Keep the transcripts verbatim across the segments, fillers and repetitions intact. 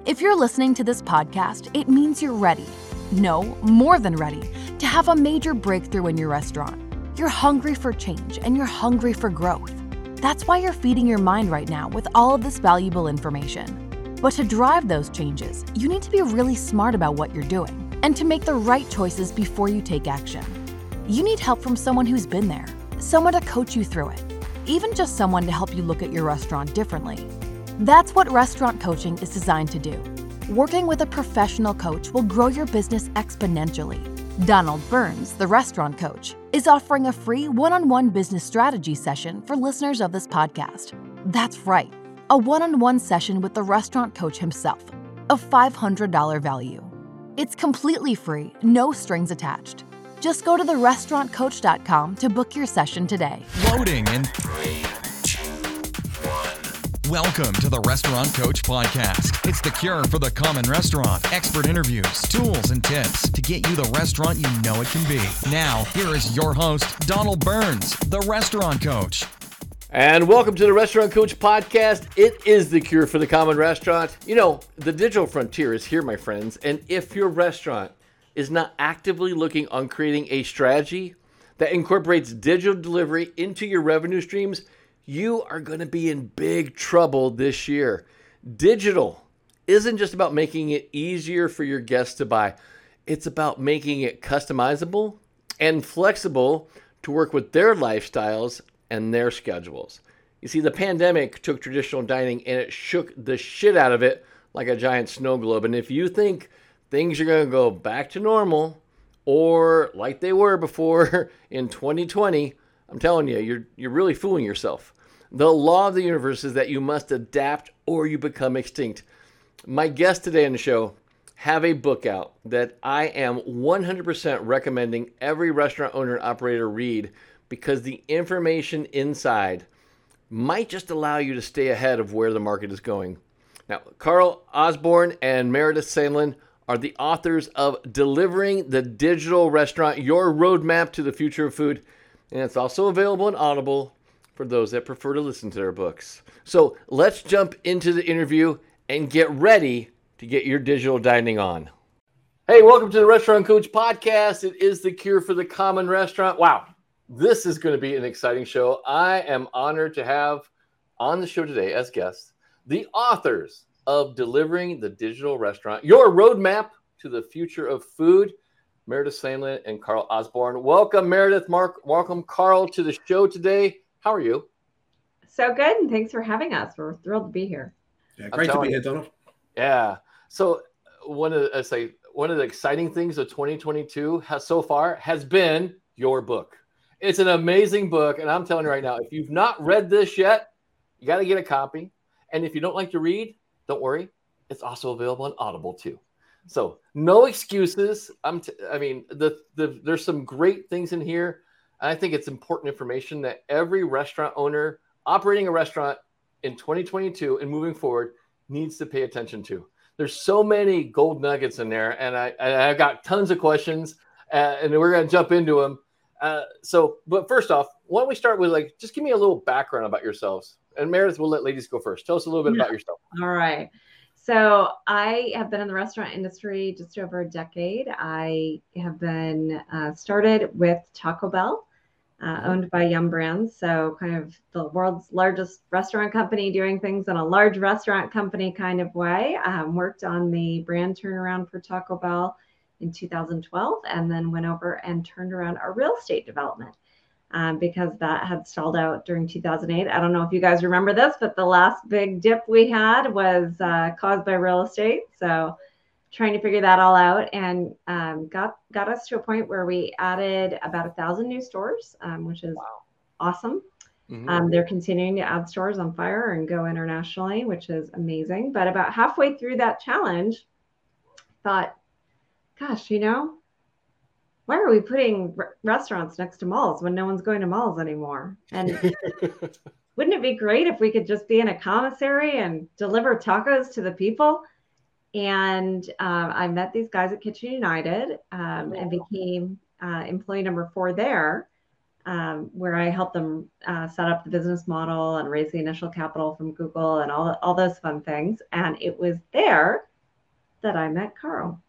If you're listening to this podcast, it means you're ready. No, more than ready to have a major breakthrough in your restaurant. You're hungry for change and you're hungry for growth. That's why you're feeding your mind right now with all of this valuable information. But to drive those changes, you need to be really smart about what you're doing and to make the right choices before you take action. You need help from someone who's been there, someone to coach you through it, even just someone to help you look at your restaurant differently. That's what restaurant coaching is designed to do. Working with a professional coach will grow your business exponentially. Donald Burns, the restaurant coach, is offering a free one-on-one business strategy session for listeners of this podcast. That's right, a one-on-one session with the restaurant coach himself, a five hundred dollars value. It's completely free, no strings attached. Just go to the restaurant coach dot com to book your session today. Loading in three, two, one. Welcome to the Restaurant Coach Podcast. It's the cure for the common restaurant. Expert interviews, tools, and tips to get you the restaurant you know it can be. Now, here is your host, Donald Burns, the Restaurant Coach. And welcome to the Restaurant Coach Podcast. It is the cure for the common restaurant. You know, the digital frontier is here, my friends. And if your restaurant is not actively looking on creating a strategy that incorporates digital delivery into your revenue streams, you are going to be in big trouble this year. Digital isn't just about making it easier for your guests to buy. It's about making it customizable and flexible to work with their lifestyles and their schedules. You see, the pandemic took traditional dining and it shook the shit out of it like a giant snow globe. And if you think things are going to go back to normal or like they were before in twenty twenty, I'm telling you, you're you're really fooling yourself. The law of the universe is that you must adapt or you become extinct. My guests today on the show have a book out that I am one hundred percent recommending every restaurant owner and operator read because the information inside might just allow you to stay ahead of where the market is going. Now, Carl Osborne and Meredith Sandlin are the authors of Delivering the Digital Restaurant, Your Roadmap to the Future of Food. And it's also available on Audible for those that prefer to listen to their books. So let's jump into the interview and get ready to get your digital dining on. Hey, welcome to the Restaurant Coach Podcast. It is the cure for the common restaurant. Wow, this is going to be an exciting show. I am honored to have on the show today as guests the authors of Delivering the Digital Restaurant, Your Roadmap to the Future of Food, Meredith Sandlin and Carl Osborne. Welcome, Meredith. Mark, welcome, Carl, to the show today. How are you? So good, and thanks for having us. We're thrilled to be here. Yeah, great to be here, Donald. Yeah. So one of the, I say one of the exciting things of twenty twenty-two has so far has been your book. It's an amazing book, and I'm telling you right now, if you've not read this yet, you got to get a copy. And if you don't like to read, don't worry. It's also available on Audible too. So no excuses. I'm t- I mean, the, the there's some great things in here. And I think it's important information that every restaurant owner operating a restaurant in twenty twenty-two and moving forward needs to pay attention to. There's so many gold nuggets in there, and I and I've got tons of questions, uh, and we're going to jump into them. Uh, so, but first off, why don't we start with like just give me a little background about yourselves. And Meredith, we'll let ladies go first. Tell us a little bit yeah. about yourself. All right. So I have been in the restaurant industry just over a decade. I have been uh, started with Taco Bell, uh, owned by Yum Brands. So kind of the world's largest restaurant company doing things in a large restaurant company kind of way. Um, worked on the brand turnaround for Taco Bell in two thousand twelve, and then went over and turned around our real estate development. Um, because that had stalled out during two thousand eight. I don't know if you guys remember this, but the last big dip we had was uh, caused by real estate. So trying to figure that all out, and um, got got us to a point where we added about a thousand new stores, um, which is wow. awesome. Mm-hmm. Um, they're continuing to add stores on fire and go internationally, which is amazing. But about halfway through that challenge, thought, gosh, you know, why are we putting r- restaurants next to malls when no one's going to malls anymore? And wouldn't it be great if we could just be in a commissary and deliver tacos to the people? And um, I met these guys at Kitchen United um, and became uh, employee number four there, um, where I helped them uh, set up the business model and raise the initial capital from Google and all, all those fun things. And it was there that I met Carl.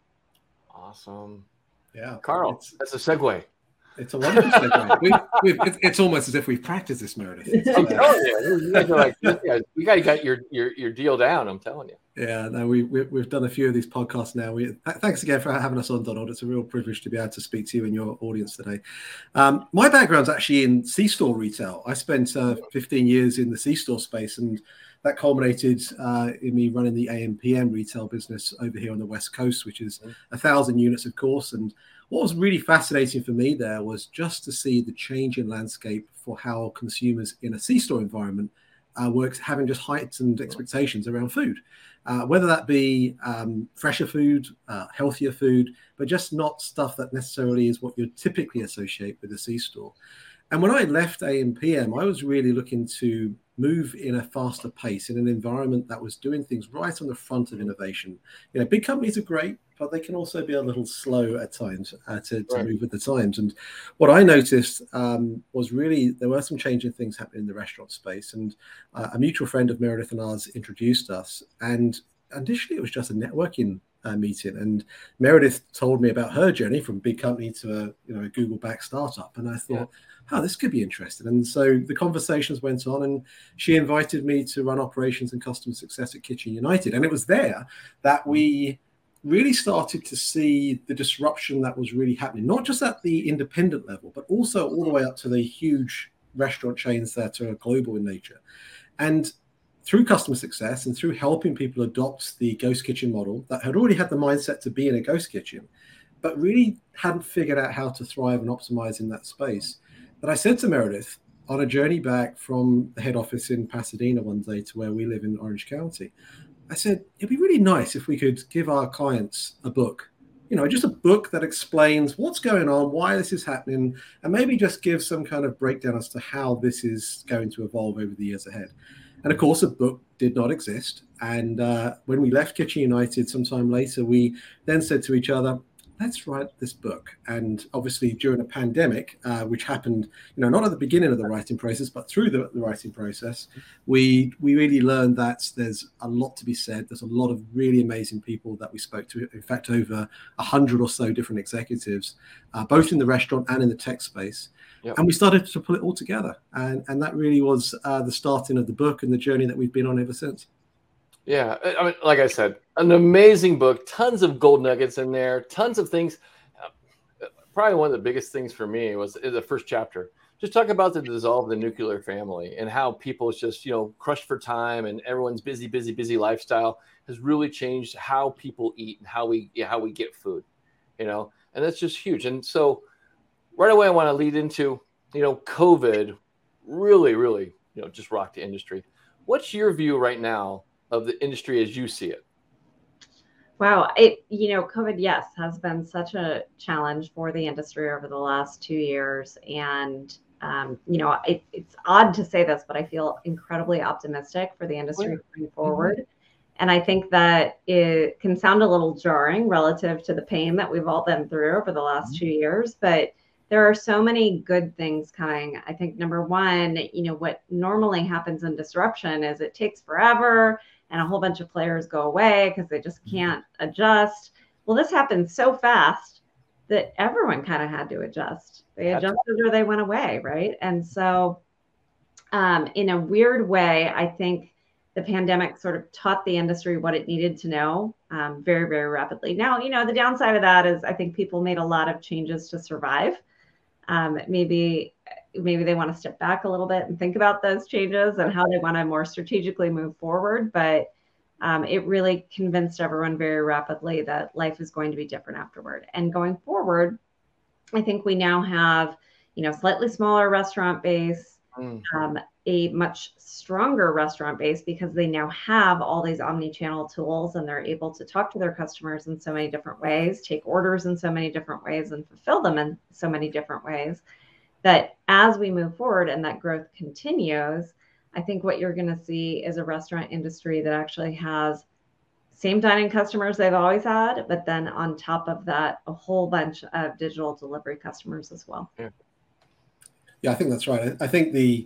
Awesome. Yeah. Carl, it's, that's a segue. It's a wonderful segue. we, we've, it's, it's almost as if we've practiced this, Meredith. It's, I'm uh, telling you, you guys are like, you guys, you guys got your, your, your deal down. I'm telling you. Yeah, no, we, we, we've done a few of these podcasts now. We, th- thanks again for having us on, Donald. It's a real privilege to be able to speak to you and your audience today. Um, my background's actually in C-store retail. I spent uh, fifteen years in the C-store space, and that culminated uh, in me running the A M P M retail business over here on the West Coast, which is a thousand units, of course. And what was really fascinating for me there was just to see the change in landscape for how consumers in a C-store environment uh, works, having just heightened expectations around food. Uh, whether that be um, fresher food, uh, healthier food, but just not stuff that necessarily is what you typically associate with a C-store. And when I left A M P M, I was really looking to move in a faster pace in an environment that was doing things right on the front of innovation. You know, big companies are great, but they can also be a little slow at times uh, to, to Right. move with the times. And what I noticed um, was really there were some changing things happening in the restaurant space. And uh, a mutual friend of Meredith and ours introduced us. And initially, it was just a networking uh, meeting. And Meredith told me about her journey from big company to a you know a Google-backed startup. And I thought, yeah. oh, this could be interesting. And so the conversations went on, and she invited me to run operations and customer success at Kitchen United. And it was there that we really started to see the disruption that was really happening, not just at the independent level, but also all the way up to the huge restaurant chains that are global in nature. And through customer success and through helping people adopt the ghost kitchen model that had already had the mindset to be in a ghost kitchen, but really hadn't figured out how to thrive and optimize in that space, that I said to Meredith on a journey back from the head office in Pasadena one day to where we live in Orange County, I said, it'd be really nice if we could give our clients a book, you know, just a book that explains what's going on, why this is happening, and maybe just give some kind of breakdown as to how this is going to evolve over the years ahead. And of course, a book did not exist. And uh, when we left Kitchen United sometime later, we then said to each other, let's write this book. And obviously during a pandemic, uh, which happened, you know, not at the beginning of the writing process, but through the, the writing process, we we really learned that there's a lot to be said. There's a lot of really amazing people that we spoke to. In fact, over a hundred or so different executives, uh, both in the restaurant and in the tech space. Yep. And we started to pull it all together. And, and that really was uh, the starting of the book and the journey that we've been on ever since. Yeah, I mean, like I said, an amazing book, tons of gold nuggets in there, tons of things. Uh, probably one of the biggest things for me was in the first chapter. Just talk about the dissolve of the nuclear family and how people just, you know, crushed for time and everyone's busy, busy, busy lifestyle has really changed how people eat and how we how we get food, you know, and that's just huge. And so right away, I want to lead into, you know, COVID really, really, you know, just rocked the industry. What's your view right now of the industry as you see it? Wow. It, you know, COVID, yes, has been such a challenge for the industry over the last two years. And, um, you know, it, it's odd to say this, but I feel incredibly optimistic for the industry going forward. Mm-hmm. And I think that it can sound a little jarring relative to the pain that we've all been through over the last mm-hmm. two years, but there are so many good things coming. I think number one, you know, what normally happens in disruption is it takes forever and a whole bunch of players go away because they just can't adjust. Well, this happened so fast that everyone kind of had to adjust. They adjusted or they went away, right? And so um, in a weird way, I think the pandemic sort of taught the industry what it needed to know um, very, very rapidly. Now, you know, the downside of that is I think people made a lot of changes to survive. Um, maybe maybe they want to step back a little bit and think about those changes and how they want to more strategically move forward. But um, it really convinced everyone very rapidly that life is going to be different afterward. And going forward, I think we now have, you know, slightly smaller restaurant base, mm. um, a much stronger restaurant base because they now have all these omni-channel tools and they're able to talk to their customers in so many different ways, take orders in so many different ways, and fulfill them in so many different ways. That as we move forward and that growth continues, I think what you're going to see is a restaurant industry that actually has same dining customers they've always had, but then on top of that, a whole bunch of digital delivery customers as well. Yeah, yeah I think that's right. I think the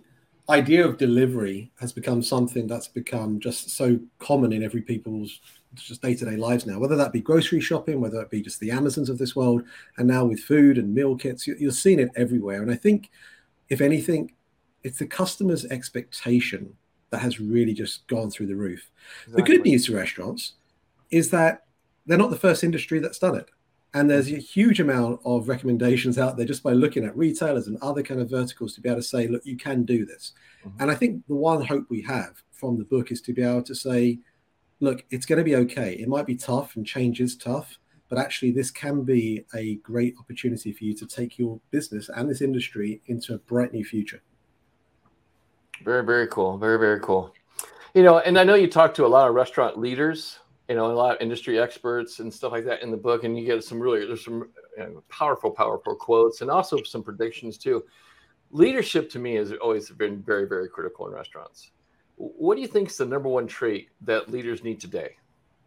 idea of delivery has become something that's become just so common in every people's just day-to-day lives now, whether that be grocery shopping, whether it be just the Amazons of this world, and now with food and meal kits, you're seeing it everywhere. And I think, if anything, it's the customer's expectation that has really just gone through the roof. Exactly. The good news to restaurants is that they're not the first industry that's done it. And there's a huge amount of recommendations out there just by looking at retailers and other kind of verticals to be able to say, look, you can do this. Mm-hmm. And I think the one hope we have from the book is to be able to say, look, it's going to be okay. It might be tough and change is tough, but actually this can be a great opportunity for you to take your business and this industry into a bright new future. Very, very cool. Very, very cool. You know, and I know you talk to a lot of restaurant leaders, you know, a lot of industry experts and stuff like that in the book, and you get some really, there's some you know, powerful, powerful quotes and also some predictions too. Leadership to me has always been very, very critical in restaurants. What do you think is the number one trait that leaders need today?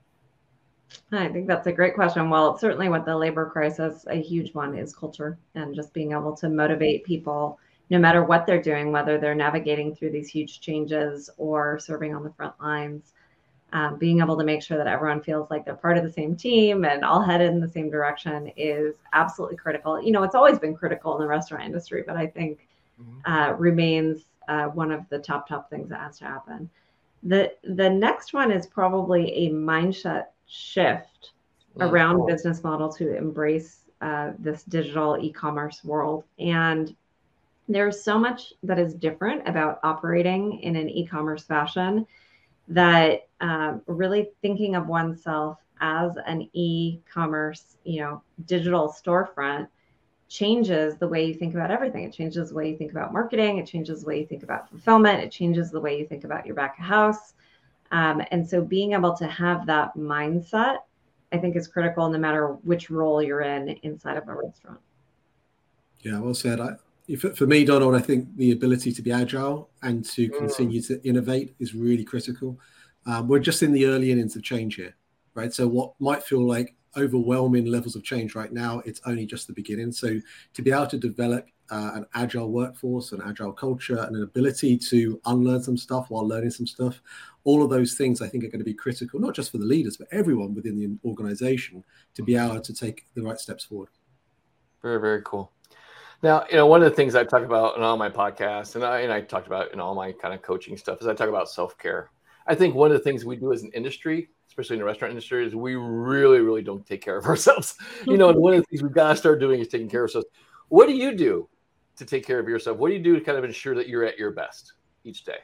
I think that's a great question. Well, certainly with the labor crisis, a huge one is culture and just being able to motivate people no matter what they're doing, whether they're navigating through these huge changes or serving on the front lines. Um, being able to make sure that everyone feels like they're part of the same team and all headed in the same direction is absolutely critical. You know, it's always been critical in the restaurant industry, but I think mm-hmm. uh, remains uh, one of the top, top things that has to happen. The, the next one is probably a mindset shift mm-hmm. around business model to embrace uh, this digital e-commerce world. And there's so much that is different about operating in an e-commerce fashion that um, really thinking of oneself as an e-commerce, you know, digital storefront changes the way you think about everything. It changes the way you think about marketing. It changes the way you think about fulfillment. It changes the way you think about your back of house. Um, and so being able to have that mindset, I think, is critical no matter which role you're in inside of a restaurant. Yeah, well said. I, for, for me, Donald, I think the ability to be agile and to continue to innovate is really critical. Um, we're just in the early innings of change here, right? So what might feel like overwhelming levels of change right now, it's only just the beginning. So to be able to develop uh, an agile workforce, an agile culture, and an ability to unlearn some stuff while learning some stuff, all of those things I think are going to be critical, not just for the leaders, but everyone within the organization to be able to take the right steps forward. Very, very cool. Now, you know, one of the things I talk about in all my podcasts, and I, and I talked about in all my kind of coaching stuff, is I talk about self-care. I think one of the things we do as an industry, especially in the restaurant industry, is we really, really don't take care of ourselves. You know, and one of the things we've got to start doing is taking care of ourselves. What do you do to take care of yourself? What do you do to kind of ensure that you're at your best each day?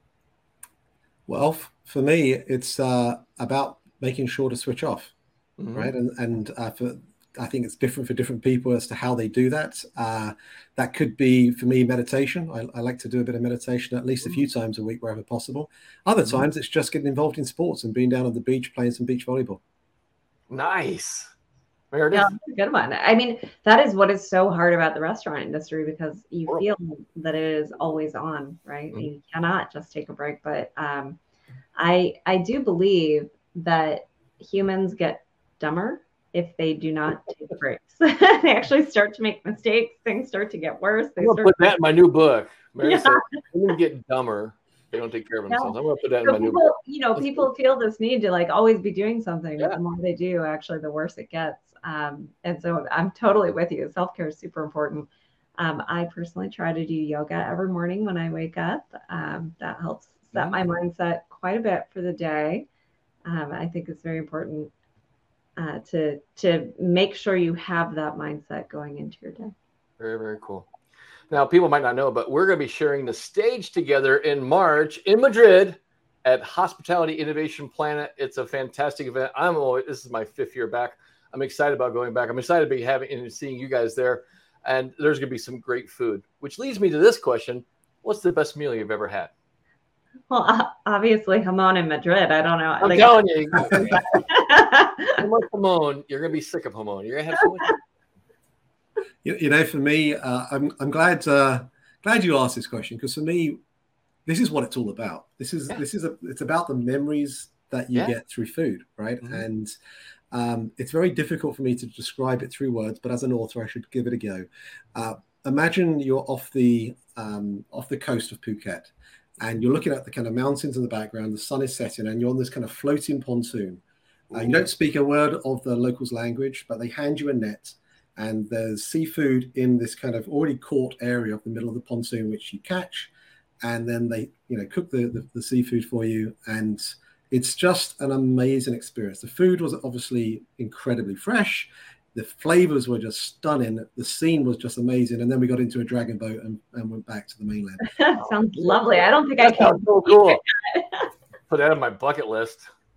Well, for me, it's uh, about making sure to switch off, mm-hmm. right? And and uh, for I think it's different for different people as to how they do that. Uh, that could be, for me, meditation. I, I like to do a bit of meditation at least a few times a week wherever possible. Other mm-hmm. times it's just getting involved in sports and being down on the beach playing some beach volleyball. Nice. Meredith? Yeah, that's a good one. I mean, that is what is so hard about the restaurant industry, because you World. feel that it is always on, right? Mm-hmm. You cannot just take a break. But um, I I do believe that humans get dumber if they do not take breaks. They actually start to make mistakes. Things start to get worse. They I'm going to put that in my new book. Mary yeah. said, I'm going to get dumber. They don't take care of themselves. Yeah. I'm going to put that so in my people, new book. You know, That's people cool. feel this need to like always be doing something. Yeah. But the more they do, actually, the worse it gets. Um, and so I'm totally with you. Self-care is super important. Um, I personally try to do yoga every morning when I wake up. Um, that helps set my mindset quite a bit for the day. Um, I think it's very important uh, to to make sure you have that mindset going into your day. Very, very cool. Now, people might not know, but we're going to be sharing the stage together in March in Madrid at Hospitality Innovation Planet. It's a fantastic event. I'm always, this is my fifth year back. I'm excited about going back. I'm excited to be having and seeing you guys there. And there's going to be some great food, which leads me to this question. What's the best meal you've ever had? Well, obviously jamon in Madrid. I don't know. I'm like, telling you. Jamon, you're going to be sick of jamon. You're going to have so much. You, you know, for me, uh, I'm I'm glad uh, glad you asked this question, because for me, this is what it's all about. This is yeah. this is a it's about the memories that you yeah. get through food, right? Mm-hmm. And um, it's very difficult for me to describe it through words, but as an author, I should give it a go. Uh, imagine you're off the um, off the coast of Phuket, and you're looking at the kind of mountains in the background. The sun is setting, and you're on this kind of floating pontoon. Uh, you don't speak a word of the locals' language, but they hand you a net, and there's seafood in this kind of already caught area of the middle of the pontoon, which you catch, and then they, you know, cook the, the, the seafood for you, and it's just an amazing experience. The food was obviously incredibly fresh. The flavors were just stunning. The scene was just amazing. And then we got into a dragon boat and, and went back to the mainland. Sounds lovely. I don't think I can. So cool. Put that on my bucket list.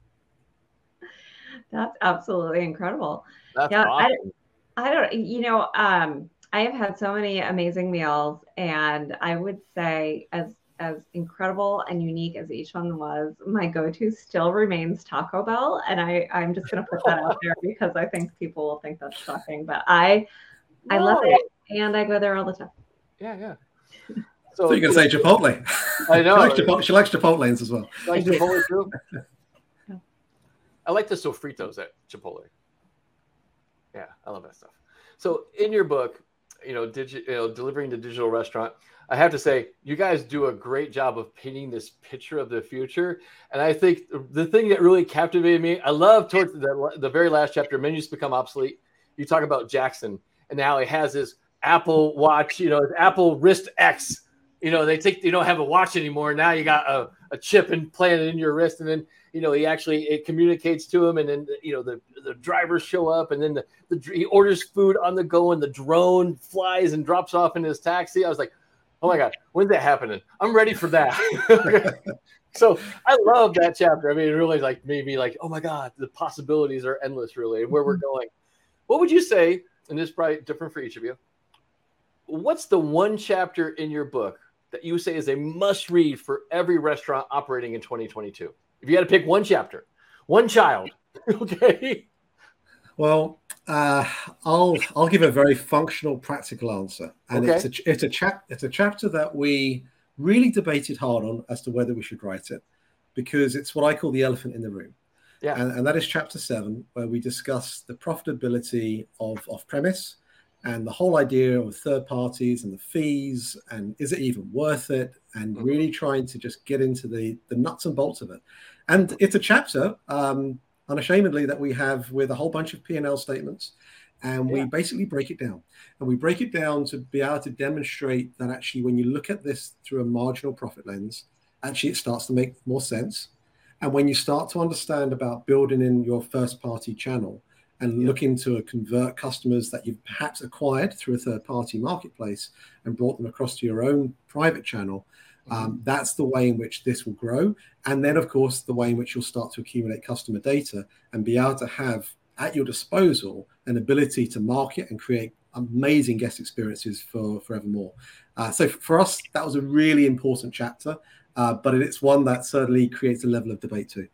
That's absolutely incredible. That's yeah, awesome. I, I don't, you know, um, I have had so many amazing meals, and I would say as as incredible and unique as each one was, my go-to still remains Taco Bell. And I, I'm just going to put that out there because I think people will think that's shocking, but I, no. I love it. And I go there all the time. Yeah. Yeah. So, so you can say Chipotle. I know. She likes, Chipotle, she likes Chipotle's as well. Like Chipotle too? Yeah. I like the sofritos at Chipotle. Yeah. I love that stuff. So in your book, you know, digi- you know, delivering the digital restaurant, I have to say, you guys do a great job of painting this picture of the future. And I think the thing that really captivated me, I love towards the, the very last chapter, menus become obsolete. You talk about Jackson, and now he has his Apple Watch, you know, his Apple Wrist X. You know, they take, you don't have a watch anymore. Now you got a, a chip implanted in your wrist. And then, you know, he actually, it communicates to him. And then, you know, the, the drivers show up, and then the, the he orders food on the go, and the drone flies and drops off in his taxi. I was like, oh my God, when's that happening? I'm ready for that. So I love that chapter. I mean, it really like made me like, oh my God, the possibilities are endless, really, and where we're going. What would you say, and this is probably different for each of you, what's the one chapter in your book that you say is a must read for every restaurant operating in twenty twenty-two? If you had to pick one chapter, one child, okay? Well, uh, I'll I'll give a very functional, practical answer, and okay. it's a it's a chap it's a chapter that we really debated hard on as to whether we should write it, because it's what I call the elephant in the room. Yeah, and, and that is chapter seven, where we discuss the profitability of off-premise and the whole idea of third parties and the fees, and is it even worth it, and mm-hmm. really trying to just get into the the nuts and bolts of it. And it's a chapter. Um, unashamedly, that we have with a whole bunch of P and L statements, and we yeah. basically break it down. And we break it down to be able to demonstrate that actually when you look at this through a marginal profit lens, actually it starts to make more sense. And when you start to understand about building in your first party channel and yeah. looking to convert customers that you've perhaps acquired through a third party marketplace and brought them across to your own private channel, Um, that's the way in which this will grow. And then, of course, the way in which you'll start to accumulate customer data and be able to have at your disposal an ability to market and create amazing guest experiences for forevermore. Uh, so for us, that was a really important chapter, uh, but it's one that certainly creates a level of debate too.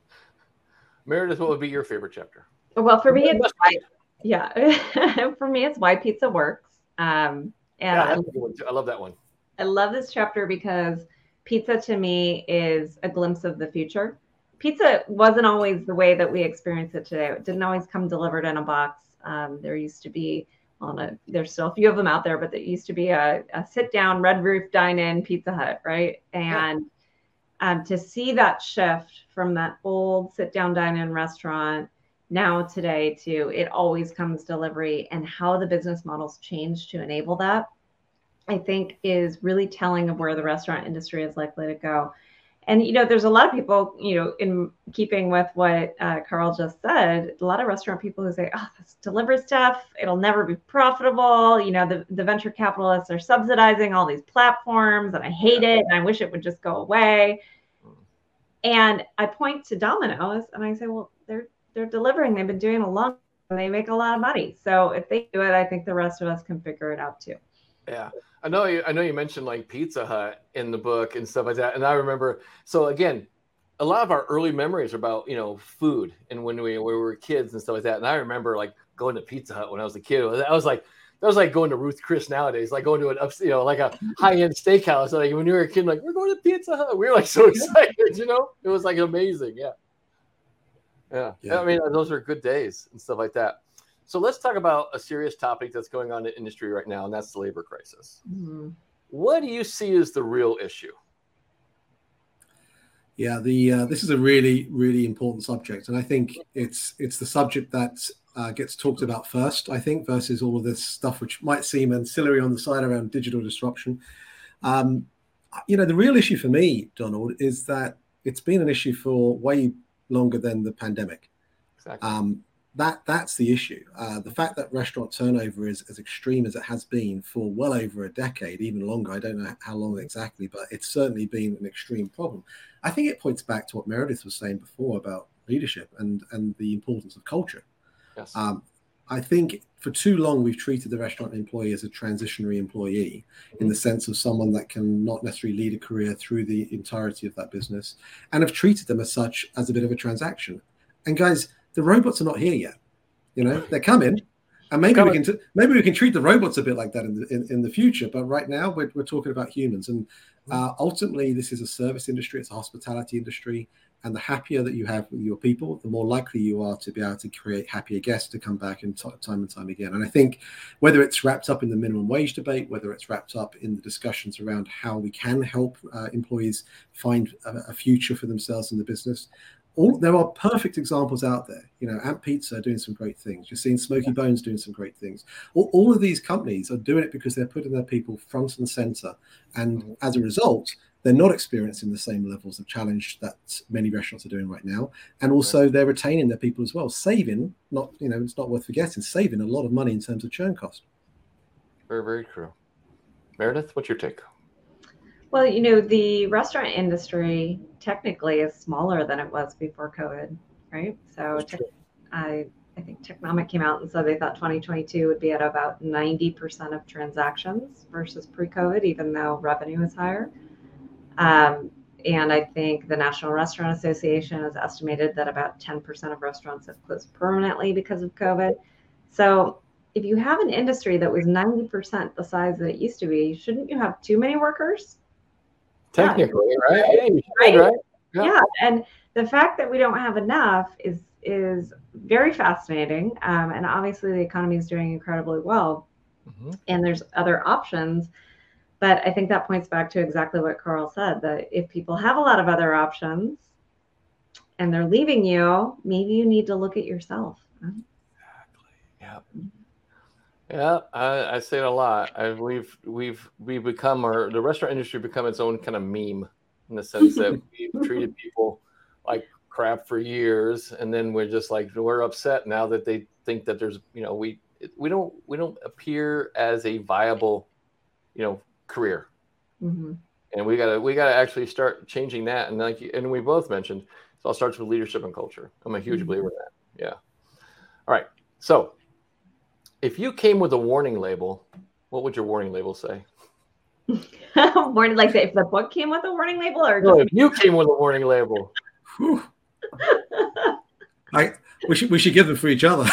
Meredith, what would be your favorite chapter? Well, for me, it's why, yeah, for me, it's why pizza works. Um, and yeah, that's a good one too. I love that one. I love this chapter because pizza to me is a glimpse of the future. Pizza wasn't always the way that we experience it today. It didn't always come delivered in a box. Um, there used to be, on a, there's still a few of them out there, but there used to be a, a sit down, red roof, dine in Pizza Hut, right? And yeah. um, to see that shift from that old sit down, dine in restaurant now today to it always comes delivery, and how the business models change to enable that, I think is really telling of where the restaurant industry is likely to go. And, you know, there's a lot of people, you know, in keeping with what uh, Carl just said, a lot of restaurant people who say, oh, this delivery stuff, it'll never be profitable. You know, the, the venture capitalists are subsidizing all these platforms, and I hate it, and I wish it would just go away. And I point to Domino's and I say, well, they're they're delivering. They've been doing it a long time. They make a lot of money. So if they do it, I think the rest of us can figure it out too. Yeah. I know you, I know you mentioned like Pizza Hut in the book and stuff like that. And I remember, so again, a lot of our early memories are about, you know, food and when we, when we were kids and stuff like that. And I remember like going to Pizza Hut when I was a kid. I was like, that was like going to Ruth Chris nowadays, like going to an up, you know, like a high-end steakhouse. Like when you were a kid, like, we're going to Pizza Hut. We were like so excited, you know, it was like amazing. Yeah. Yeah. yeah. I mean, those are good days and stuff like that. So let's talk about a serious topic that's going on in the industry right now, and that's the labor crisis. Mm-hmm. What do you see as the real issue? Yeah, the uh, this is a really, really important subject, and I think it's it's the subject that uh, gets talked about first, I think, versus all of this stuff which might seem ancillary on the side around digital disruption. Um, you know, the real issue for me, Donald, is that it's been an issue for way longer than the pandemic. Exactly. Um, that that's the issue. Uh, the fact that restaurant turnover is as extreme as it has been for well over a decade, even longer. I don't know how long exactly, but it's certainly been an extreme problem. I think it points back to what Meredith was saying before about leadership and, and the importance of culture. Yes. Um, I think for too long we've treated the restaurant employee as a transitionary employee mm-hmm. in the sense of someone that can not necessarily lead a career through the entirety of that business, and have treated them as such as a bit of a transaction. And guys, the robots are not here yet. You know, they're coming, and maybe we can t- maybe we can treat the robots a bit like that in the in, in the future. But right now, we're we're talking about humans, and uh, ultimately, this is a service industry. It's a hospitality industry, and the happier that you have with your people, the more likely you are to be able to create happier guests to come back and t- time and time again. And I think whether it's wrapped up in the minimum wage debate, whether it's wrapped up in the discussions around how we can help uh, employees find a, a future for themselves in the business. All, there are perfect examples out there. You know, Ant Pizza are doing some great things. You're seeing Smoky Bones doing some great things. All, all of these companies are doing it because they're putting their people front and center. And mm-hmm. as a result, they're not experiencing the same levels of challenge that many restaurants are doing right now. And also they're retaining their people as well, saving, not, you know, it's not worth forgetting, saving a lot of money in terms of churn cost. Very, very true. Meredith, what's your take? Well, you know, the restaurant industry technically is smaller than it was before COVID, right? So te- I, I think Technomic came out and said they thought twenty twenty-two would be at about ninety percent of transactions versus pre-COVID, even though revenue is higher. Um, and I think the National Restaurant Association has estimated that about ten percent of restaurants have closed permanently because of COVID. So if you have an industry that was ninety percent the size that it used to be, shouldn't you have too many workers? Technically, yeah. right? Yeah, you should, right? Yeah. yeah, and the fact that we don't have enough is is very fascinating. Um, and obviously, the economy is doing incredibly well, mm-hmm. and there's other options. But I think that points back to exactly what Carl said, that if people have a lot of other options and they're leaving you, maybe you need to look at yourself. Exactly. Yeah. Yeah, I, I say it a lot. I, we've we've we've become our the restaurant industry become its own kind of meme in the sense that we've treated people like crap for years, and then we're just like we're upset now that they think that there's you know we we don't we don't appear as a viable you know career, mm-hmm. and we gotta we gotta actually start changing that. And like and we both mentioned, it all starts with leadership and culture. I'm a huge mm-hmm. believer in that. Yeah. All right, so. If you came with a warning label, what would your warning label say? Warning, like if the book came with a warning label, or no, if you came with a warning label. I we should we should give them for each other.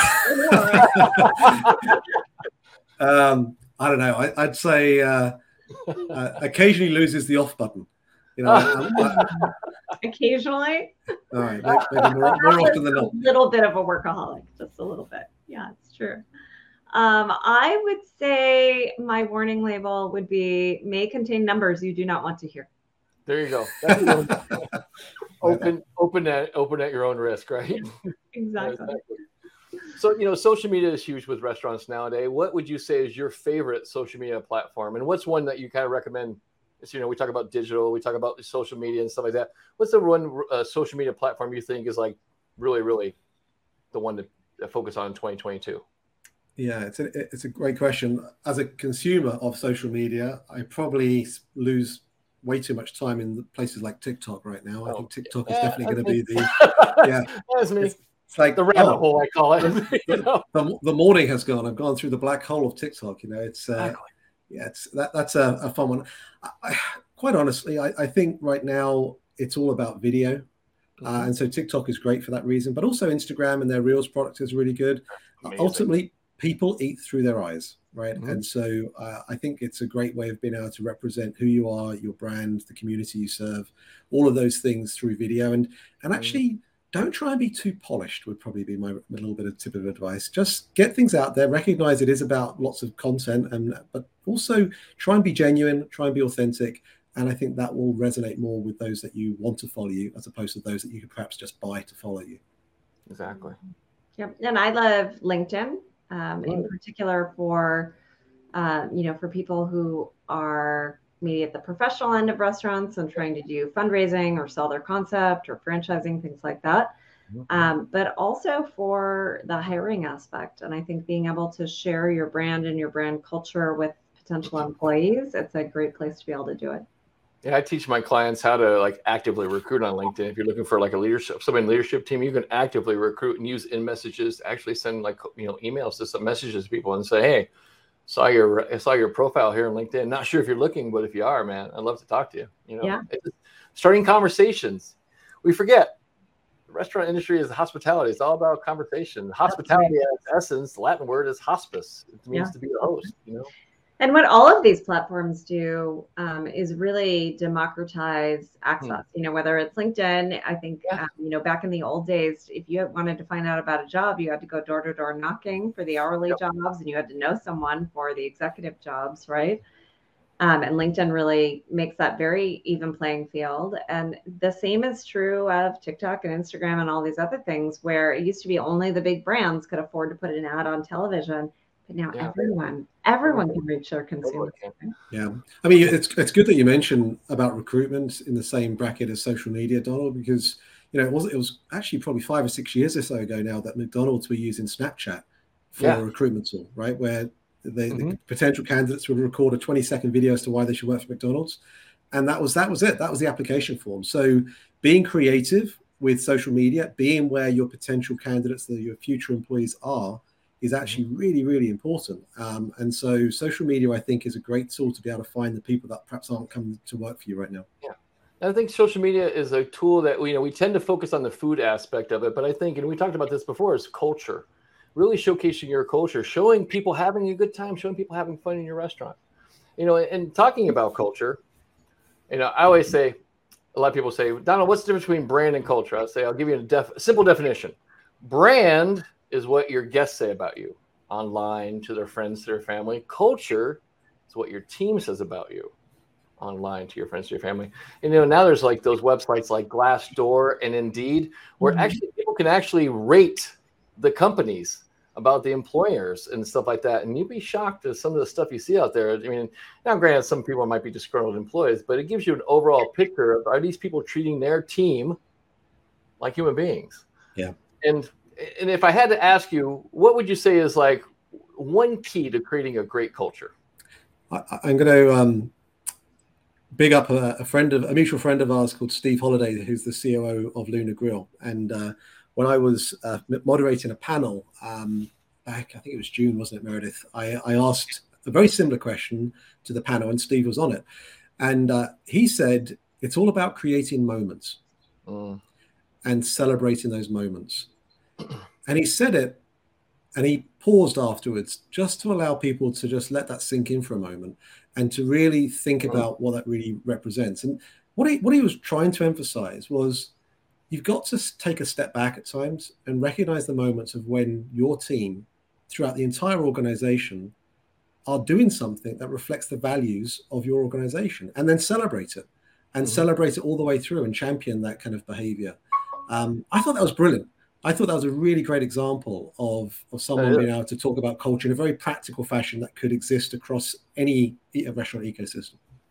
um, I don't know. I, I'd say uh, uh, occasionally loses the off button. You know, I, I, occasionally. All right, maybe, maybe more, more often than not. A little bit of a workaholic, just a little bit. Yeah, it's true. Um, I would say my warning label would be may contain numbers you do not want to hear. There you go. That's open, open at open at your own risk, right? Exactly. exactly. So you know, social media is huge with restaurants nowadays. What would you say is your favorite social media platform, and what's one that you kind of recommend? So, you know, we talk about digital, we talk about social media and stuff like that. What's the one uh, social media platform you think is like really, really the one to, to focus on in twenty twenty-two? Yeah, it's a, it's a great question. As a consumer of social media, I probably lose way too much time in places like TikTok right now. I think TikTok is yeah, definitely going to be the yeah. That's me. It's, it's like the rabbit oh, hole, I call it. you know? the, the morning has gone. I've gone through the black hole of TikTok. You know, it's uh, exactly. yeah, it's that that's a, a fun one. I, I, quite honestly, I, I think right now it's all about video. Mm-hmm. Uh, and so TikTok is great for that reason, but also Instagram and their Reels product is really good. Amazing. Ultimately, people eat through their eyes, right? Mm-hmm. And so uh, I think it's a great way of being able to represent who you are, your brand, the community you serve, all of those things through video. And and actually, don't try and be too polished would probably be my, my little bit of tip of advice. Just get things out there, recognize it is about lots of content, and but also try and be genuine, try and be authentic. And I think that will resonate more with those that you want to follow you, as opposed to those that you could perhaps just buy to follow you. Exactly. Yep. And I love LinkedIn um, in particular for, uh, you know, for people who are maybe at the professional end of restaurants and trying to do fundraising or sell their concept or franchising, things like that. Um, but also for the hiring aspect. And I think being able to share your brand and your brand culture with potential employees, it's a great place to be able to do it. Yeah, I teach my clients how to like actively recruit on LinkedIn. If you're looking for like a leadership, somebody in the leadership team, you can actively recruit and use in messages to actually send like, you know, emails to some messages to people and say, hey, saw your, I saw your profile here on LinkedIn. Not sure if you're looking, but if you are, man, I'd love to talk to you. You know, yeah. It's starting conversations. We forget the restaurant industry is hospitality. It's all about conversation. Hospitality at its essence, the Latin word is hospice. It means yeah. to be the host, you know. And what all of these platforms do um, is really democratize access. Mm. You know, whether it's LinkedIn, I think, yeah. um, you know, back in the old days, if you wanted to find out about a job, you had to go door to door knocking for the hourly yep. jobs, and you had to know someone for the executive jobs, right? Um, and LinkedIn really makes that very even playing field. And the same is true of TikTok and Instagram and all these other things, where it used to be only the big brands could afford to put an ad on television. But now yeah. everyone, everyone can reach their consumers. Yeah. I mean, it's it's good that you mentioned about recruitment in the same bracket as social media, Donald, because, you know, it was, it was actually probably five or six years or so ago now that McDonald's were using Snapchat for yeah. a recruitment tool, right? Where the, mm-hmm. the potential candidates would record a twenty second video as to why they should work for McDonald's. And that was, that was it. That was the application form. So being creative with social media, being where your potential candidates, that your future employees are, is actually really, really important. Um, and so social media, I think, is a great tool to be able to find the people that perhaps aren't coming to work for you right now. Yeah. I think social media is a tool that, you know, we tend to focus on the food aspect of it, but I think, and we talked about this before, is culture, really showcasing your culture, showing people having a good time, showing people having fun in your restaurant. You know, and talking about culture, you know, I always say, a lot of people say, Donald, what's the difference between brand and culture? I'll say, I'll give you a def- simple definition. Brand is what your guests say about you online, to their friends, to their family. Culture is what your team says about you online, to your friends, to your family. And, you know, now there's like those websites like Glassdoor and Indeed, where mm-hmm. actually people can actually rate the companies about the employers and stuff like that. And you'd be shocked at some of the stuff you see out there. I mean, now granted, some people might be disgruntled employees, but it gives you an overall picture of, are these people treating their team like human beings? Yeah. And And if I had to ask you, what would you say is like one key to creating a great culture? I, I'm going to um, big up a, a friend of a mutual friend of ours called Steve Holiday, who's the C O O of Luna Grill. And uh, when I was uh, moderating a panel um, back, I think it was June, wasn't it, Meredith? I, I asked a very similar question to the panel, and Steve was on it. And uh, he said, it's all about creating moments mm. and celebrating those moments. And he said it, and he paused afterwards just to allow people to just let that sink in for a moment and to really think about what that really represents. And what he what he was trying to emphasize was, you've got to take a step back at times and recognize the moments of when your team throughout the entire organization are doing something that reflects the values of your organization, and then celebrate it and mm-hmm. celebrate it all the way through and champion that kind of behavior. Um, I thought that was brilliant. I thought that was a really great example of, of someone being able to talk about culture in a very practical fashion that could exist across any restaurant ecosystem.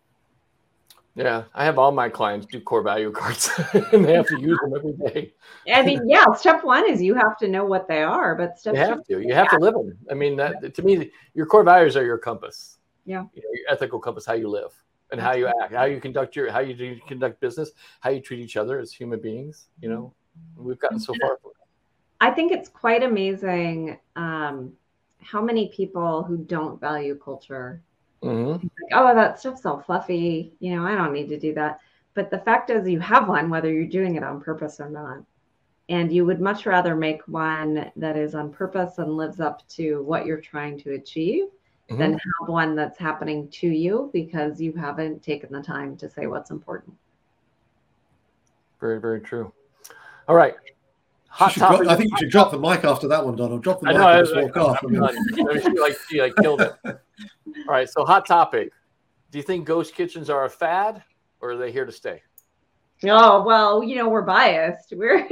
Yeah, I have all my clients do core value cards and they have to use them every day. I mean, yeah, step one is you have to know what they are, but step you have two, to. You have yeah. to live them. I mean, that, to me, your core values are your compass. Yeah. You know, your ethical compass, how you live and how you act, how you conduct your, how you do conduct business, how you treat each other as human beings. You know, we've gotten so far. I think it's quite amazing um, how many people who don't value culture. Mm-hmm. Like, oh, that stuff's all fluffy. You know, I don't need to do that. But the fact is, you have one, whether you're doing it on purpose or not. And you would much rather make one that is on purpose and lives up to what you're trying to achieve mm-hmm. than have one that's happening to you because you haven't taken the time to say what's important. Very, very true. All right. hot topic. Drop, I think you should drop the mic after that one, Donald. Drop the I mic know, and I, just walk I, off. I I mean, mean, she like she like killed it. All right, so hot topic. Do you think ghost kitchens are a fad, or are they here to stay? Oh, well, you know, we're biased. We're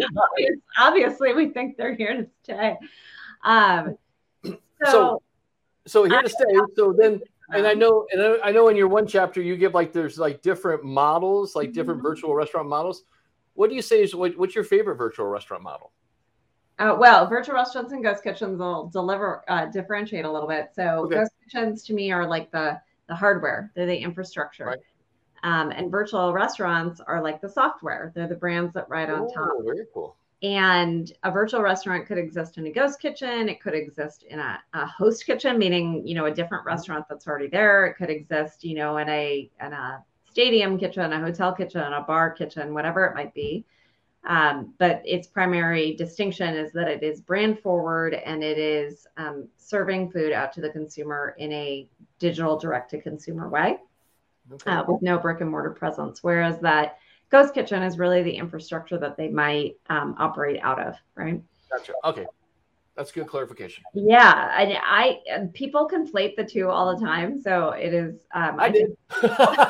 obviously we think they're here to stay. Um, so, so, so here to stay. So then, and I know, and I know in your one chapter you give like there's like different models, like different mm-hmm. virtual restaurant models. What do you say is what, what's your favorite virtual restaurant model? Uh, well, virtual restaurants and ghost kitchens will deliver uh, differentiate a little bit. So okay. Ghost kitchens to me are like the the hardware; they're the infrastructure. Right. Um, and virtual restaurants are like the software. They're the brands that ride on oh, top. Very cool. And a virtual restaurant could exist in a ghost kitchen. It could exist in a, a host kitchen, meaning, you know, a different restaurant that's already there. It could exist, you know, in a in a stadium kitchen, a hotel kitchen, a bar kitchen, whatever it might be. Um, but its primary distinction is that it is brand forward and it is um, serving food out to the consumer in a digital direct to consumer way. Okay. Uh, with no brick and mortar presence, whereas that ghost kitchen is really the infrastructure that they might um, operate out of, right? Gotcha. Okay, that's good clarification. Yeah, I, I people conflate the two all the time, so it is. Um, I, I did. Think,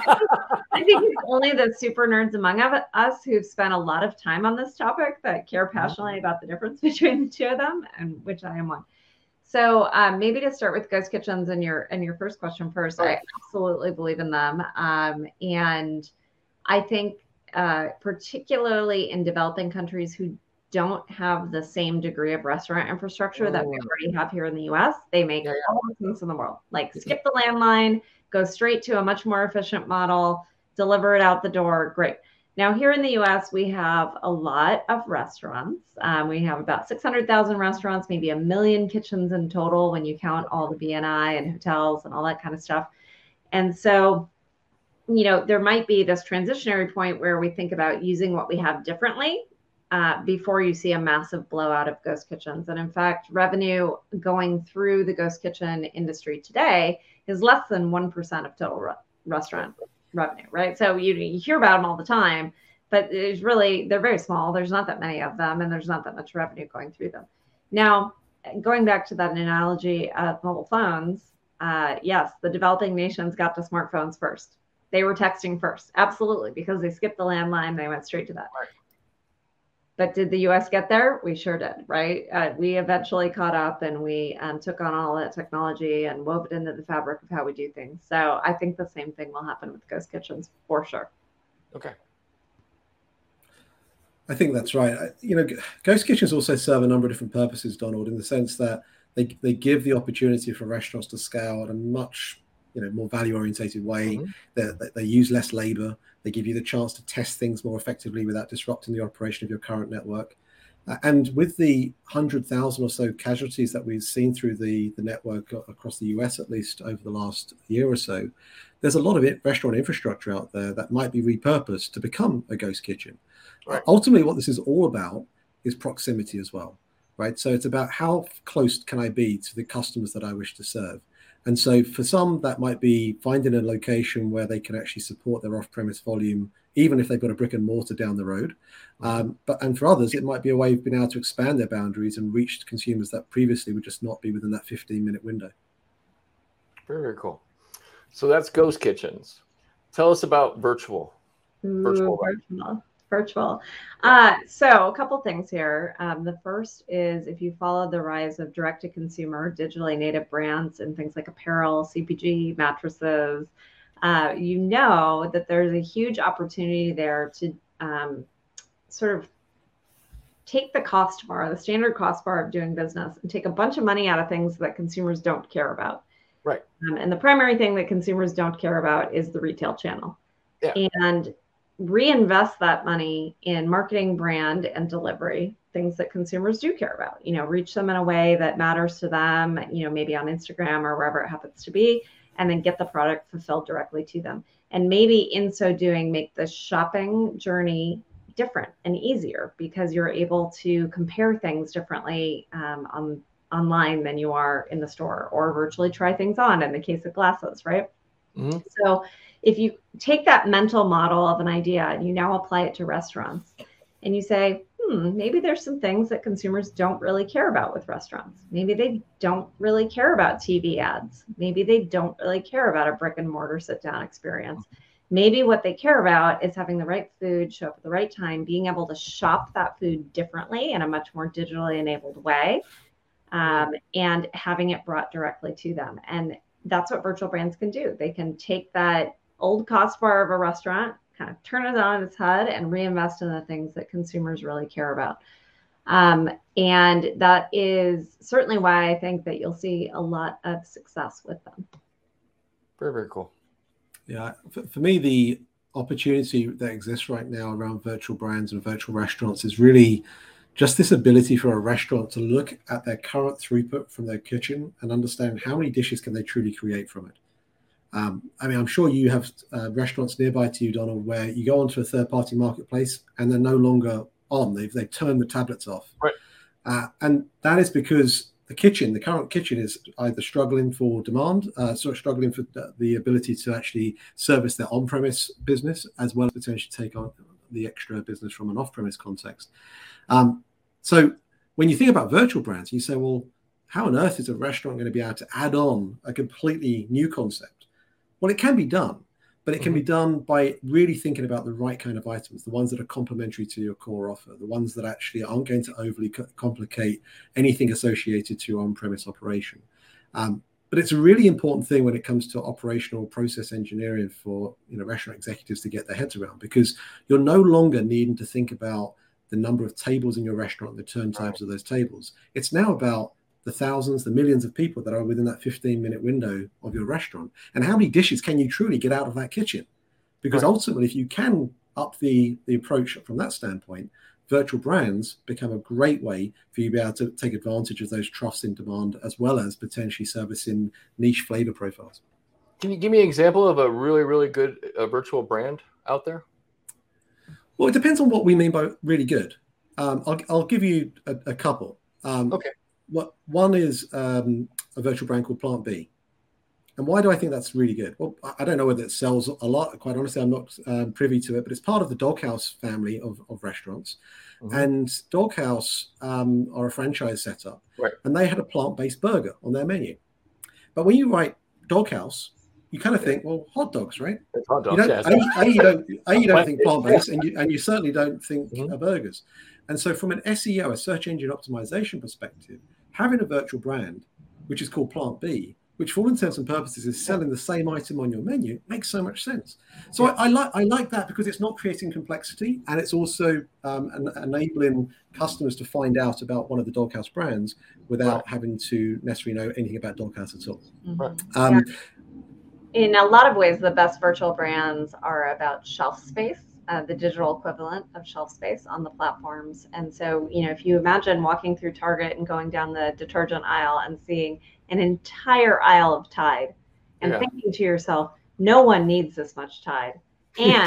I think it's only the super nerds among us who've spent a lot of time on this topic that care passionately mm-hmm. about the difference between the two of them, and which I am one. So um, maybe to start with ghost kitchens and your and your first question first, right. I absolutely believe in them. Um, and I think uh, particularly in developing countries who don't have the same degree of restaurant infrastructure oh. that we already have here in the U S, they make yeah, yeah. all the sense in the world. Like skip the landline, go straight to a much more efficient model, deliver it out the door, great. Now, here in the U S, we have a lot of restaurants. Um, we have about six hundred thousand restaurants, maybe a million kitchens in total when you count all the B and I and hotels and all that kind of stuff. And so, you know, there might be this transitionary point where we think about using what we have differently uh, before you see a massive blowout of ghost kitchens. And in fact, revenue going through the ghost kitchen industry today is less than one percent of total re- restaurant revenue, right? So you, you hear about them all the time, but it's really, they're very small. There's not that many of them, and there's not that much revenue going through them. Now, going back to that analogy of mobile phones, uh, yes, the developing nations got to smartphones first. They were texting first, absolutely, because they skipped the landline. They went straight to that. Right. But did the U S get there? We sure did, right? Uh, we eventually caught up and we um, took on all that technology and wove it into the fabric of how we do things. So I think the same thing will happen with ghost kitchens for sure. Okay. I think that's right. You know, ghost kitchens also serve a number of different purposes, Donald, in the sense that they they give the opportunity for restaurants to scale at a much you know more value orientated way. Mm-hmm. They, they use less labor. They give you the chance to test things more effectively without disrupting the operation of your current network. Uh, and with the one hundred thousand or so casualties that we've seen through the, the network across the U S, at least over the last year or so, there's a lot of it, restaurant infrastructure out there that might be repurposed to become a ghost kitchen. Right. Uh, ultimately, what this is all about is proximity as well, right? So it's about how close can I be to the customers that I wish to serve. And so for some, that might be finding a location where they can actually support their off-premise volume, even if they've got a brick and mortar down the road. Um, but and for others, it might be a way of being able to expand their boundaries and reach consumers that previously would just not be within that fifteen-minute window. Very, very cool. So that's ghost kitchens. Tell us about virtual. Ooh, virtual. virtual. Virtual. Uh, so a couple things here. Um, the first is if you follow the rise of direct-to-consumer, digitally native brands and things like apparel, C P G, mattresses, uh, you know that there's a huge opportunity there to um, sort of take the cost bar, the standard cost bar of doing business, and take a bunch of money out of things that consumers don't care about. Right. Um, and the primary thing that consumers don't care about is the retail channel. Yeah. And reinvest that money in marketing, brand, and delivery, things that consumers do care about, you know, reach them in a way that matters to them, you know, maybe on Instagram or wherever it happens to be, and then get the product fulfilled directly to them. And maybe in so doing, make the shopping journey different and easier because you're able to compare things differently um, on online than you are in the store, or virtually try things on in the case of glasses, right? Mm-hmm. So if you take that mental model of an idea and you now apply it to restaurants and you say, hmm, maybe there's some things that consumers don't really care about with restaurants. Maybe they don't really care about T V ads. Maybe they don't really care about a brick and mortar sit down experience. Maybe what they care about is having the right food show up at the right time, being able to shop that food differently in a much more digitally enabled way, um, and having it brought directly to them. And that's what virtual brands can do. They can take that old cost bar of a restaurant, kind of turn it on its head, and reinvest in the things that consumers really care about. Um, and that is certainly why I think that you'll see a lot of success with them. Very, very cool. Yeah, for, for me, the opportunity that exists right now around virtual brands and virtual restaurants is really just this ability for a restaurant to look at their current throughput from their kitchen and understand how many dishes can they truly create from it. Um, I mean, I'm sure you have uh, restaurants nearby to you, Donald, where you go onto a third-party marketplace and they're no longer on. They've they've turned the tablets off, right? Uh, and that is because the kitchen, the current kitchen, is either struggling for demand, uh, sort of struggling for the ability to actually service their on-premise business, as well as potentially take on the extra business from an off-premise context. Um, so when you think about virtual brands, you say, well, how on earth is a restaurant going to be able to add on a completely new concept? Well, it can be done, but it can mm-hmm. be done by really thinking about the right kind of items, the ones that are complementary to your core offer, the ones that actually aren't going to overly co- complicate anything associated to your on-premise operation. Um, but it's a really important thing when it comes to operational process engineering for you know restaurant executives to get their heads around, because you're no longer needing to think about the number of tables in your restaurant, the turn times of those tables. It's now about the thousands, the millions of people that are within that fifteen minute window of your restaurant. And how many dishes can you truly get out of that kitchen? Because right. ultimately, if you can up the, the approach from that standpoint, virtual brands become a great way for you to be able to take advantage of those troughs in demand, as well as potentially servicing niche flavor profiles. Can you give me an example of a really, really good uh, virtual brand out there? Well, it depends on what we mean by really good. Um, I'll, I'll give you a, a couple. Um, okay. What one is um, a virtual brand called Plant B. And why do I think that's really good? Well, I don't know whether it sells a lot. Quite honestly, I'm not um, privy to it, but it's part of the Doghouse family of, of restaurants. Mm-hmm. And Doghouse um, are a franchise setup, right. and they had a plant-based burger on their menu. But when you write Doghouse, you kind of yeah. think, well, hot dogs, right? It's hot dogs, you don't, yeah. A, A, you don't, A, you don't think plant-based, and you, and you certainly don't think mm-hmm. uh, burgers. And so from an S E O, a search engine optimization perspective, having a virtual brand, which is called Plant B, which for all intents and purposes is selling the same item on your menu, makes so much sense. So yeah. I, I like I like that because it's not creating complexity, and it's also um, an, enabling customers to find out about one of the Doghouse brands without right. having to necessarily know anything about Doghouse at all. Right. Um, yeah. In a lot of ways, the best virtual brands are about shelf space. Uh, the digital equivalent of shelf space on the platforms. And so, you know, if you imagine walking through Target and going down the detergent aisle and seeing an entire aisle of Tide and yeah. thinking to yourself, no one needs this much Tide. And,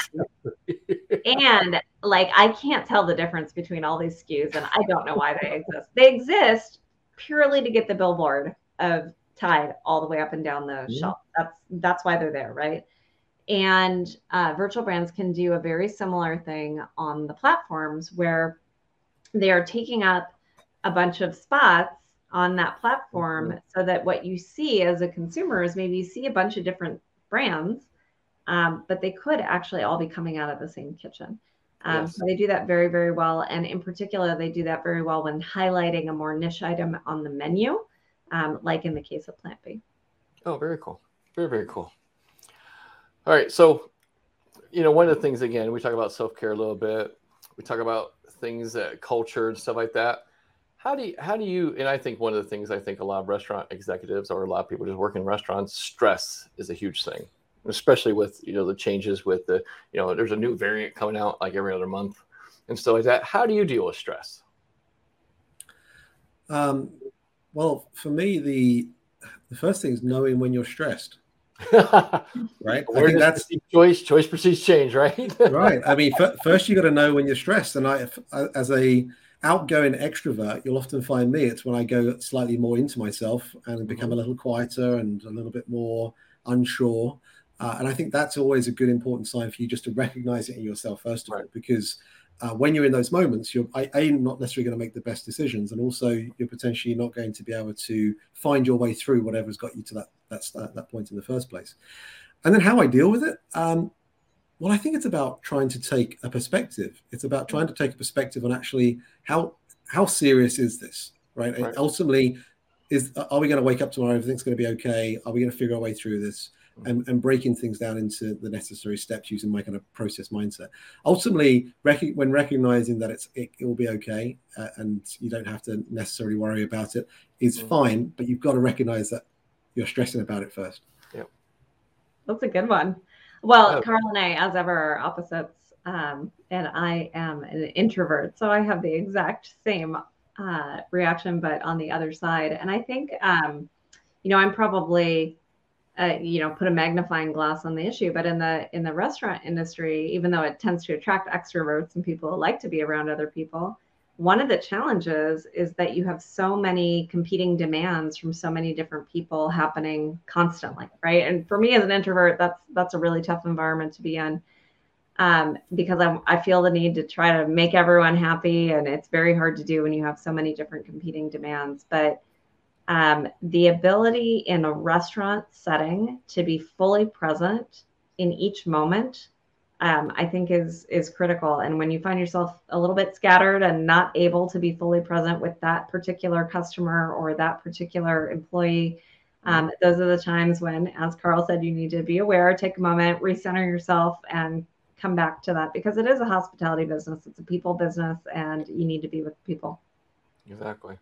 and like, I can't tell the difference between all these S K Us, and I don't know why they exist. They exist purely to get the billboard of Tide all the way up and down the mm-hmm. shelf. That's, that's why they're there, right? And uh, virtual brands can do a very similar thing on the platforms where they are taking up a bunch of spots on that platform mm-hmm. so that what you see as a consumer is maybe you see a bunch of different brands, um, but they could actually all be coming out of the same kitchen. Um, yes. So they do that very, very well. And in particular, they do that very well when highlighting a more niche item on the menu, um, like in the case of Plant B. Oh, very cool. Very, very cool. All right. So, you know, one of the things, again, we talk about self-care a little bit. We talk about things that culture and stuff like that. How do you, how do you, and I think one of the things I think a lot of restaurant executives or a lot of people just working in restaurants, stress is a huge thing, especially with, you know, the changes with the, you know, there's a new variant coming out like every other month and stuff like that. How do you deal with stress? Um, well, for me, the, the first thing is knowing when you're stressed. Right. I think that's choice. Choice precedes change, right? Right. I mean, f- first you got to know when you're stressed. And I, as a outgoing extrovert, you'll often find me. It's when I go slightly more into myself and become a little quieter and a little bit more unsure. Uh, and I think that's always a good important sign for you just to recognize it in yourself first of all, because uh, when you're in those moments, you're a, a not necessarily going to make the best decisions, and also you're potentially not going to be able to find your way through whatever's got you to that that that point in the first place. And then how I deal with it, um, well, I think it's about trying to take a perspective. It's about trying to take a perspective on actually how how serious is this, right? right. Ultimately, is are we going to wake up tomorrow? Everything's going to be okay. Are we going to figure our way through this? And, and breaking things down into the necessary steps using my kind of process mindset. Ultimately, rec- when recognizing that it's it, it will be okay uh, and you don't have to necessarily worry about it is mm-hmm. fine, but you've got to recognize that you're stressing about it first. Yeah, that's a good one. Well, oh. Carl and I, as ever, are opposites, um, and I am an introvert, so I have the exact same uh, reaction, but on the other side. And I think, um, you know, I'm probably Uh, you know, put a magnifying glass on the issue, but in the in the restaurant industry, even though it tends to attract extroverts and people like to be around other people, one of the challenges is that you have so many competing demands from so many different people happening constantly, right? And for me as an introvert, that's that's a really tough environment to be in, um, because I I feel the need to try to make everyone happy, and it's very hard to do when you have so many different competing demands, but Um, the ability in a restaurant setting to be fully present in each moment, um, I think is is critical. And when you find yourself a little bit scattered and not able to be fully present with that particular customer or that particular employee, um, those are the times when, as Carl said, you need to be aware, take a moment, recenter yourself, and come back to that, because it is a hospitality business. It's a people business, and you need to be with people. Exactly.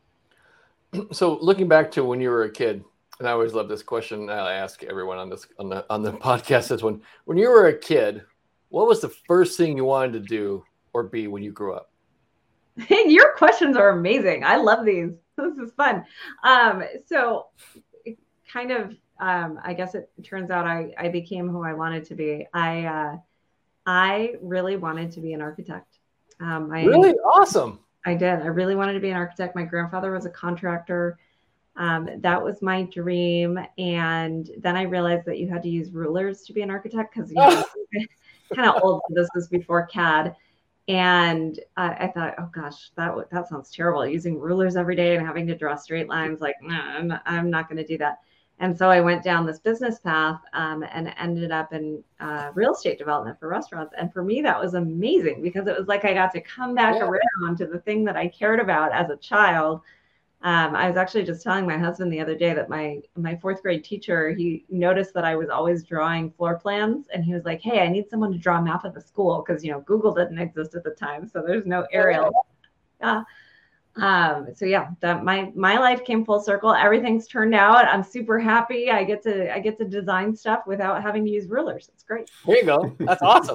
So looking back to when you were a kid, and I always love this question I ask everyone on this on the on the podcast is when when you were a kid, what was the first thing you wanted to do or be when you grew up? Your questions are amazing. I love these. This is fun. Um, so it kind of, um, I guess it turns out I, I became who I wanted to be. I uh, I really wanted to be an architect. Um, I, really? Awesome. I did. I really wanted to be an architect. My grandfather was a contractor. Um, that was my dream. And then I realized that you had to use rulers to be an architect, because, you know, kind of old. This was before C A D. And I, I thought, oh gosh, that that sounds terrible. Using rulers every day and having to draw straight lines, like, no, I'm not, I'm not going to do that. And so I went down this business path um, and ended up in uh, real estate development for restaurants. And for me, that was amazing, because it was like I got to come back yeah. around to the thing that I cared about as a child. Um, I was actually just telling my husband the other day that my my fourth grade teacher, he noticed that I was always drawing floor plans. And he was like, hey, I need someone to draw a map of the school, because, you know, Google didn't exist at the time. So there's no aerial. Yeah. Um, so yeah, that my, my life came full circle. Everything's turned out. I'm super happy. I get to, I get to design stuff without having to use rulers. It's great. There you go. That's awesome.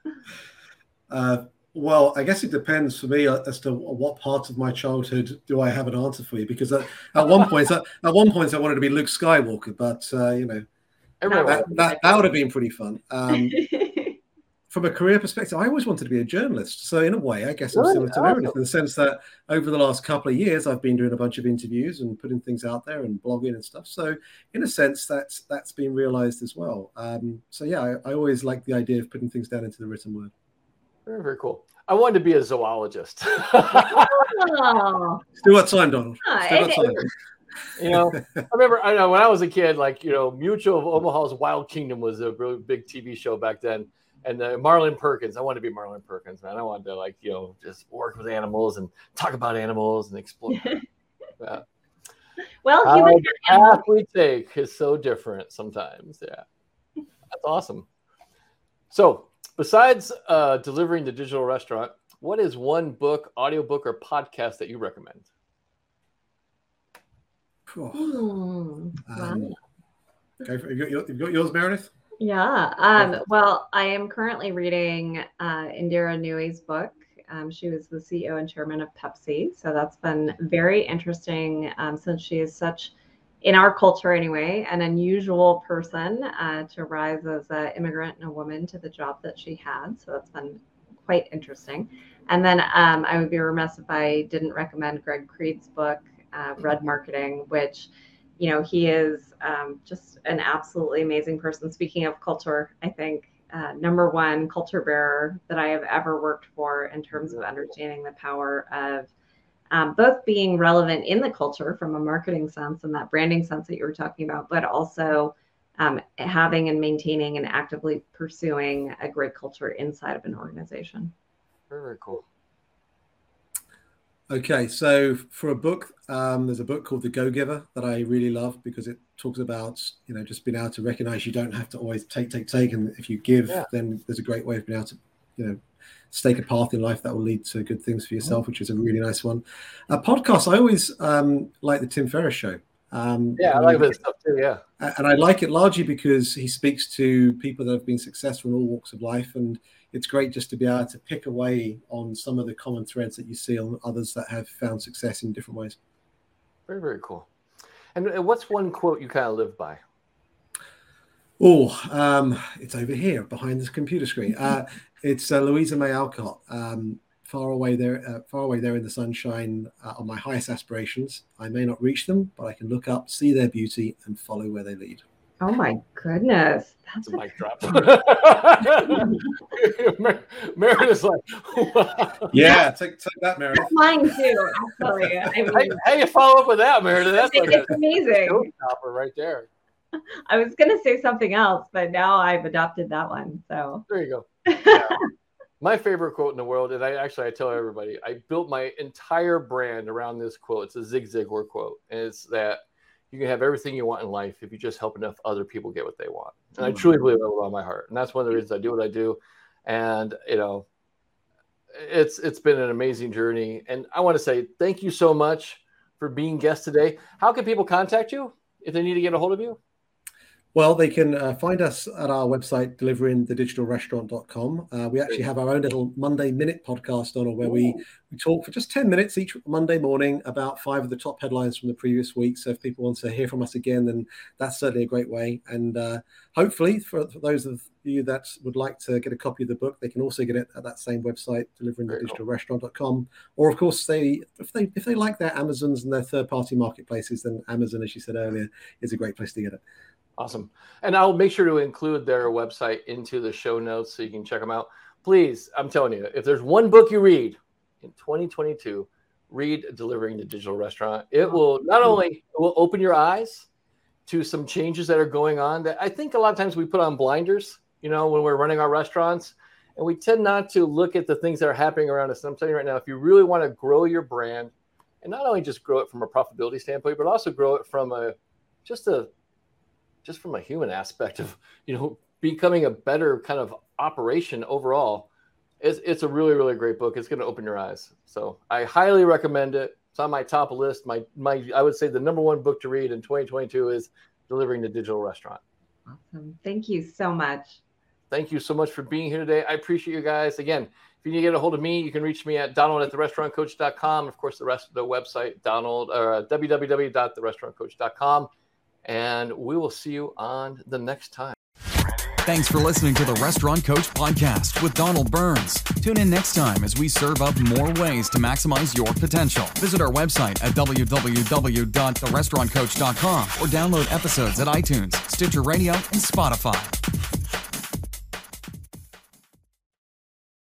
Uh, well, I guess it depends for me as to what part of my childhood do I have an answer for you, because at, at one point, at, at one point I wanted to be Luke Skywalker, but uh, you know, that, that, that would have been pretty fun. Um, From a career perspective, I always wanted to be a journalist. So in a way, I guess I'm really? similar to Meredith in the sense that over the last couple of years, I've been doing a bunch of interviews and putting things out there and blogging and stuff. So in a sense, that's that's been realized as well. Um, so yeah, I, I always like the idea of putting things down into the written word. Very, very cool. I wanted to be a zoologist. Oh. Still got time, Donald. Still got time. You know, I remember, I know when I was a kid, like, you know, Mutual of Omaha's Wild Kingdom was a really big T V show back then. And uh, Marlon Perkins, I wanted to be Marlon Perkins, man. I wanted to, like, you know, just work with animals and talk about animals and explore. Yeah. Well, How human the path we take is so different sometimes. Yeah. That's awesome. So besides uh, delivering the digital restaurant, what is one book, audiobook, or podcast that you recommend? Hmm. Um, okay, you got, you got yours, Meredith? Yeah. Um, well, I am currently reading uh, Indira Nooyi's book. Um, she was the C E O and chairman of Pepsi. So that's been very interesting um, since she is such, in our culture anyway, an unusual person uh, to rise as an immigrant and a woman to the job that she had. So that's been quite interesting. And then um, I would be remiss if I didn't recommend Greg Creed's book, uh, Red Marketing, which, you know, he is um, just an absolutely amazing person. Speaking of culture, I think uh, number one culture bearer that I have ever worked for in terms of understanding the power of um, both being relevant in the culture from a marketing sense and that branding sense that you were talking about, but also um, having and maintaining and actively pursuing a great culture inside of an organization. Very, very cool. Okay, so for a book, um, there's a book called The Go-Giver that I really love because it talks about, you know, just being able to recognize you don't have to always take, take, take. And if you give, yeah. then there's a great way of being able to, you know, stake a path in life that will lead to good things for yourself, which is a really nice one. A podcast, I always um, like the Tim Ferriss Show. Um, yeah, I like that stuff too, yeah. And I like it largely because he speaks to people that have been successful in all walks of life. And it's great just to be able to pick away on some of the common threads that you see on others that have found success in different ways. Very, very cool. And what's one quote you kind of live by? Oh, um, it's over here behind this computer screen. Uh, it's uh, Louisa May Alcott. Um, far away there, uh, far away there in the sunshine uh, on my highest aspirations. I may not reach them, but I can look up, see their beauty, and follow where they lead. Oh my goodness. That's a mic drop. Meredith's like, wow. Yeah, take, take that, Meredith. That's mine too, actually. I mean, how, how you follow up with that, Meredith? That's like it's a amazing. showstopper right there. I was going to say something else, but now I've adopted that one. So there you go. Yeah. My favorite quote in the world, and I actually I tell everybody, I built my entire brand around this quote. It's a Zig Ziglar quote, and it's that you can have everything you want in life if you just help enough other people get what they want. And I truly believe that with all my heart. And that's one of the reasons I do what I do. And, you know, it's it's been an amazing journey. And I want to say thank you so much for being guest today. How can people contact you if they need to get a hold of you? Well, they can uh, find us at our website, delivering the digital restaurant dot com. Uh, we actually have our own little Monday Minute podcast on, where we, we talk for just ten minutes each Monday morning about five of the top headlines from the previous week. So if people want to hear from us again, then that's certainly a great way. And uh, hopefully for, for those of you that would like to get a copy of the book, they can also get it at that same website, delivering the digital restaurant dot com. Or, of course, they if they if they like their Amazons and their third-party marketplaces, then Amazon, as you said earlier, is a great place to get it. Awesome. And I'll make sure to include their website into the show notes so you can check them out. Please, I'm telling you, if there's one book you read in twenty twenty-two, read Delivering the Digital Restaurant. It will not only it will open your eyes to some changes that are going on that I think a lot of times we put on blinders, you know, when we're running our restaurants, and we tend not to look at the things that are happening around us. And I'm telling you right now, if you really want to grow your brand, and not only just grow it from a profitability standpoint, but also grow it from a just a just from a human aspect of, you know, becoming a better kind of operation overall, it's, it's a really, really great book. It's going to open your eyes. So I highly recommend it. It's on my top list. My, my, I would say the number one book to read in twenty twenty-two is Delivering the Digital Restaurant. Awesome. Thank you so much. Thank you so much for being here today. I appreciate you guys. Again, if you need to get a hold of me, you can reach me at Donald at the restaurant coach dot com. Of course, the rest of the website, Donald, or w w w dot the restaurant coach dot com. And we will see you on the next time. Thanks for listening to the Restaurant Coach Podcast with Donald Burns. Tune in next time as we serve up more ways to maximize your potential. Visit our website at w w w dot the restaurant coach dot com or download episodes at iTunes, Stitcher Radio, and Spotify.